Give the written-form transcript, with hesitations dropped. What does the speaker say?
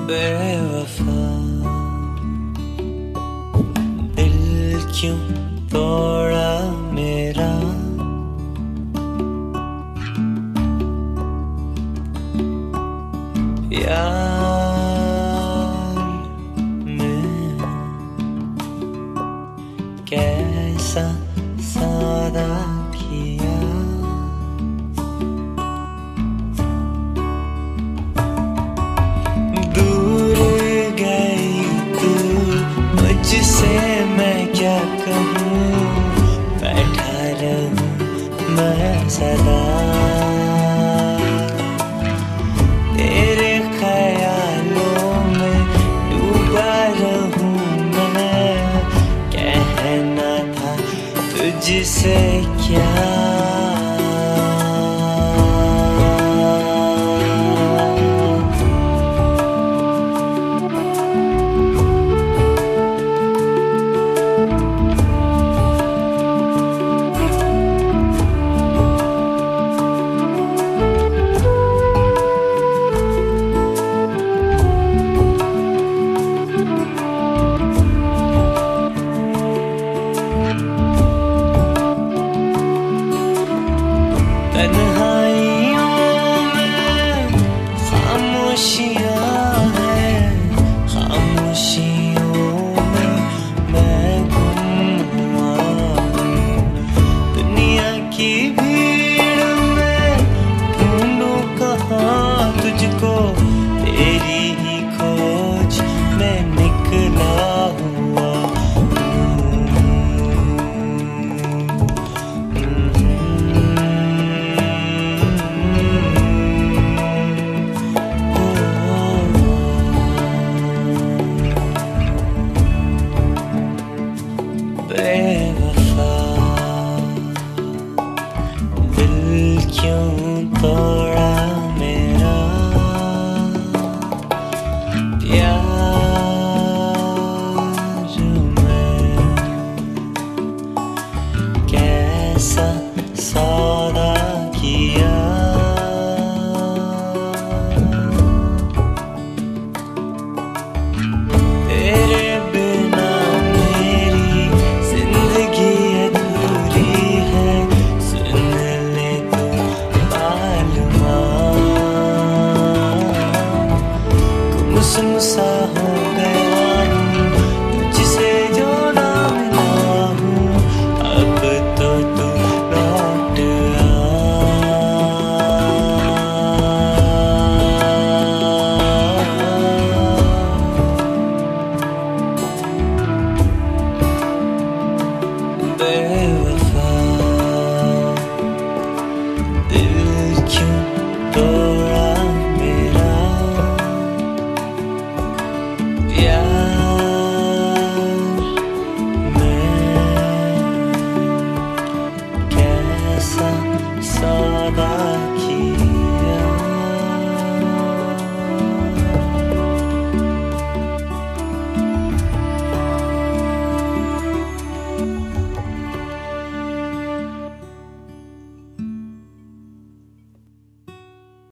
बेवफा दिल क्यों तोड़ा मेरा, यार मैं कैसा सौदा किया। दूर गई तू मुझसे, मैं क्या कहूँ, बैठा रहूँ मैं सदा तेरे ख्यालों में डूबा रहूँ मैं। कहना था तुझसे क्या, तन्हाइयों में खामोशियाँ हैं, खामोशियों में मैं गुम हुआ हूँ। दुनिया की भीड़ में ढूंढूं कहाँ तुझको, तेरी ही खोज में निकला हुआ। बेवफा दिल क्यों तोड़ा मेरा, प्यार मैं कैसा सौदा किया। तेरे बिना मेरी जिंदगी अधूरी है, सुन ले तू मालूमा। गुमसुम सा हो गया हूँ तुझसे जो ना मिला हूँ, अब तो तू लौट आ। बेवफा